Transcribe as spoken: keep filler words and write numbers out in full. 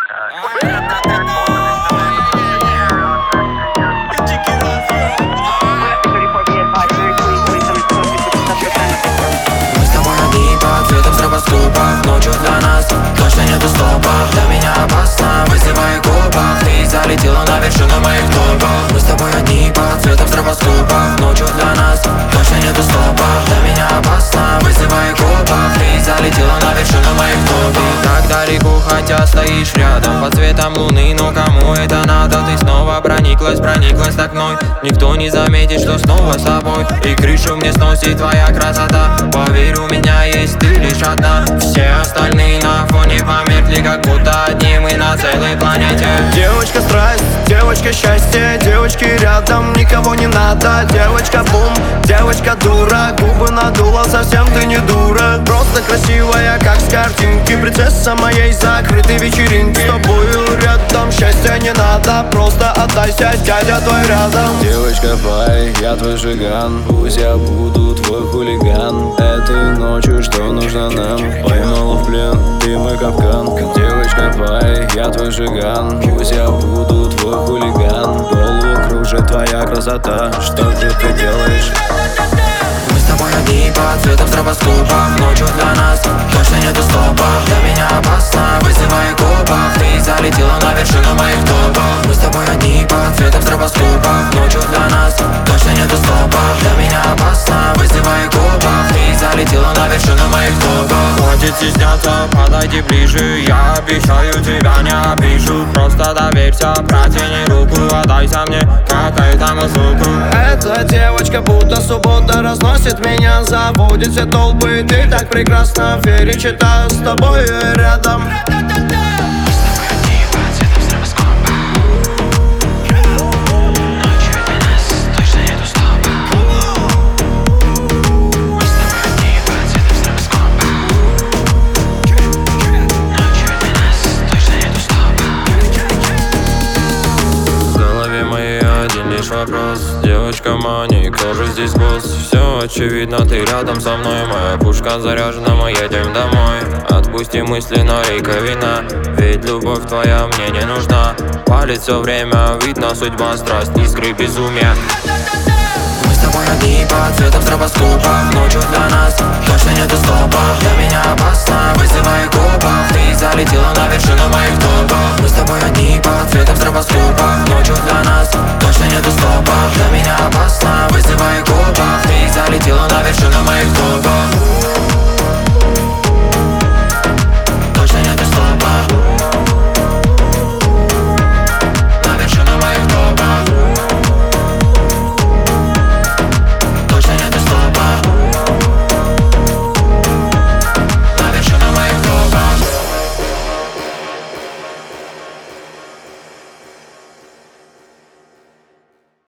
Мы с тобой одни под цветом стробоскопов. Ночью для нас точно нету стопа. Для меня опасно, вызывай копов. Ты залетела на вершину моих топов. Мы с тобой одни под цветом стробоскопов. Ночью для нас точно нету стопа. Для меня опасно, вызывай копов. Ты залетела на вершину моих топов. Ты так далеко, хотя стоишь рядом. Под цветом луны, но кому это надо? Ты снова прониклась, прониклась так мной. Никто не заметит, что снова с тобой. И крышу мне сносит твоя красота. Поверь, у меня есть ты лишь одна. Все остальные на фоне померкли, как будто одни мы на целой планете. Девочка страсть, девочка счастье, девочки рядом, никого не надо. Девочка бум, девочка дура, губы надула, совсем ты не дура. Просто красивая, как с картинки, принцесса моей закрытой вечеринки. С тобою рядом, счастья не надо, просто отдайся, дядя твой рядом. Девочка пай, я твой жиган, пусть я буду твой хулиган. Этой ночью что нужно нам? Поймала в плен, ты мой капкан. Девочка пай, я твой жиган, пусть я буду твой хулиган. Голову кружит твоя красота, что же ты делаешь? Мы с тобой одни под цветом стробоскопов. Ночью для нас точно нету стопа. Для меня опасно, вызывай копов. Ты залетела на вершину моих топов. Мы с тобой одни под цветом стробоскопов. Ночью для нас точно нету стопа. Для меня опасно, вызывай копов. Ты залетела на вершину моих топов. Хватит стесняться, подойди ближе. Я обещаю, тебя не обижу. Просто доверься, протяни руку. Отдайся мне, как этому звуку. Эта девочка будто суббота разносит меня, заводит все толпы. Ты так прекрасна, веричита, с тобой рядом. Вопрос, девочка Мани, кто же здесь босс? Все очевидно, ты рядом со мной. Моя пушка заряжена, мы едем домой. Отпусти мысли, но рейка вина. Ведь любовь твоя мне не нужна. Палит все время, видно судьба, страсть, искры безумия. Мы с тобой одни под цветом стробоскопов. Ночью для нас точно нету стопа. Для меня опасно, вызывай копов. Ты залетела на вершину моих топов. Мы с тобой одни под цветом стробоскопов. Ночью для нас точно нету стопа. Для меня опасно, вызывай копов. Ты залетела на вершину